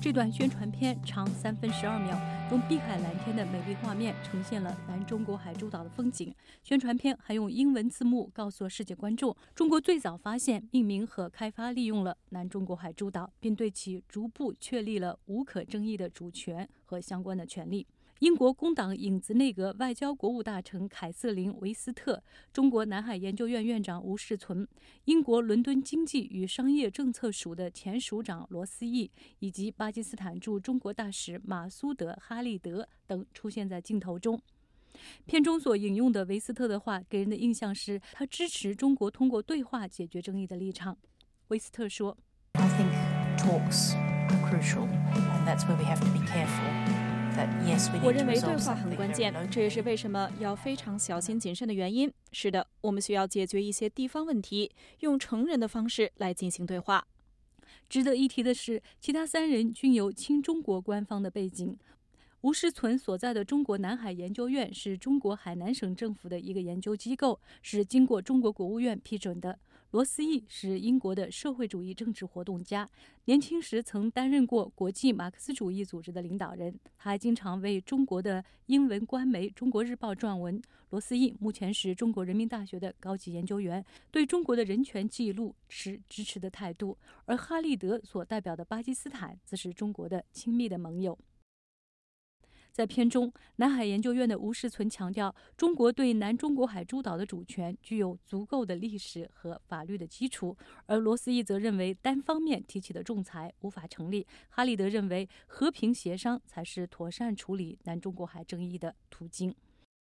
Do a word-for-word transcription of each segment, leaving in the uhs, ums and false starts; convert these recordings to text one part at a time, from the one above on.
这段宣传片长三分十二秒，用碧海蓝天的美丽画面呈现了南中国海诸岛的风景。宣传片还用英文字幕告诉世界观众，中国最早发现、命名和开发利用了南中国海诸岛，并对其逐步确立了无可争议的主权和相关的权利。英国工党影子内阁外交国务大臣凯瑟琳·维斯特、中国南海研究院院长吴世存、英国伦敦经济与商业政策署的前署长罗斯义，以及巴基斯坦驻中国大使马苏德·哈利德等出现在镜头中。片中所引用的维斯特的话给人的印象是，他支持中国通过对话解决争议的立场。维斯特说 I think talks are crucial, and that's where we have to be careful.Yes, 我认为对话很关键，这也是为什么要非常小心谨慎的原因。是的，我们需要解决一些地方问题，用成人的方式来进行对话。 值得一提的是，其他三人均有亲中国官方的背景。吴世存所在的中国南海研究院是中国海南省政府的一个研究机构，是经过中国国务院批准的。罗斯义是英国的社会主义政治活动家，年轻时曾担任过国际马克思主义组织的领导人，他还经常为中国的英文官媒《中国日报》撰文。罗斯义目前是中国人民大学的高级研究员，对中国的人权记录持支持的态度，而哈利德所代表的巴基斯坦则是中国的亲密的盟友。在片中，南海研究院的吴世存强调，中国对南中国海诸岛的主权具有足够的历史和法律的基础，而罗斯义则认为单方面提起的仲裁无法成立。哈利德认为和平协商才是妥善处理南中国海争议的途径。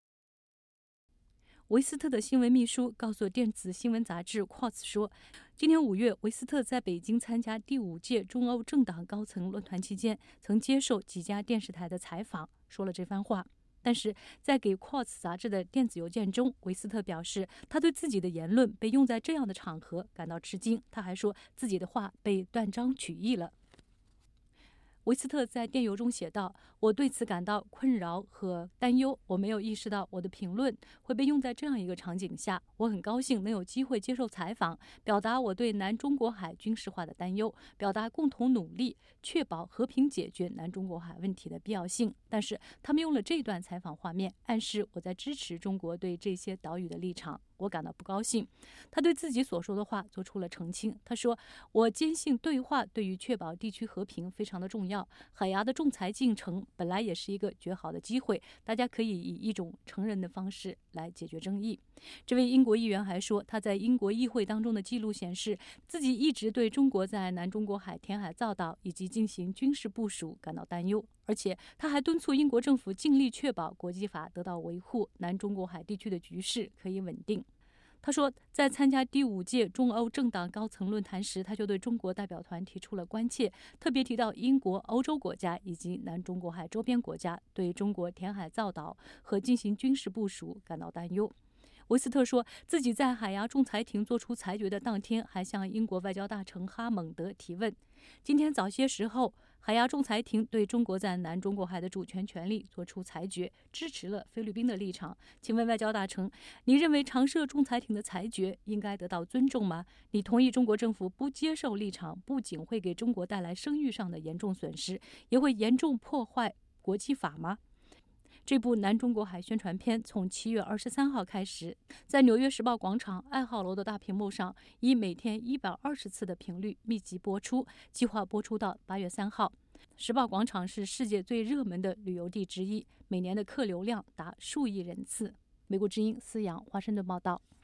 维斯特的新闻秘书告诉电子新闻杂志 Quartz 说，今年五月，维斯特在北京参加第五届中欧政党高层论坛期间，曾接受几家电视台的采访，说了这番话。但是在给 Quartz 杂志的电子邮件中，维斯特表示，他对自己的言论被用在这样的场合感到吃惊。他还说自己的话被断章取义了。维斯特在电邮中写道，我对此感到困扰和担忧，我没有意识到我的评论会被用在这样一个场景下。我很高兴能有机会接受采访，表达我对南中国海军事化的担忧，表达共同努力确保和平解决南中国海问题的必要性。但是他们用了这段采访画面，暗示我在支持中国对这些岛屿的立场。我感到不高兴。他对自己所说的话做出了澄清。他说，我坚信对话对于确保地区和平非常的重要。海牙的仲裁进程本来也是一个绝好的机会，大家可以以一种成人的方式来解决争议。这位英国议员还说，他在英国议会当中的记录显示，自己一直对中国在南中国海填海造岛以及进行军事部署感到担忧。而且他还敦促英国政府尽力确保国际法得到维护，南中国海地区的局势可以稳定。他说，在参加第五届中欧政党高层论坛时，他就对中国代表团提出了关切，特别提到英国、欧洲国家以及南中国海周边国家对中国填海造岛和进行军事部署感到担忧。维斯特说自己在海牙仲裁庭作出裁决的当天，还向英国外交大臣哈蒙德提问。今天早些时候，海牙仲裁庭对中国在南中国海的主权权利作出裁决，支持了菲律宾的立场。请问外交大臣，你认为常设仲裁庭的裁决应该得到尊重吗？你同意中国政府不接受立场不仅会给中国带来声誉上的严重损失，也会严重破坏国际法吗？这部南中国海宣传片从七月二十三号开始，在纽约时报广场爱好楼的大屏幕上，以每天一百二十次的频率密集播出，计划播出到八月三号。时报广场是世界最热门的旅游地之一，每年的客流量达数亿人次。美国之音思阳华盛顿报道。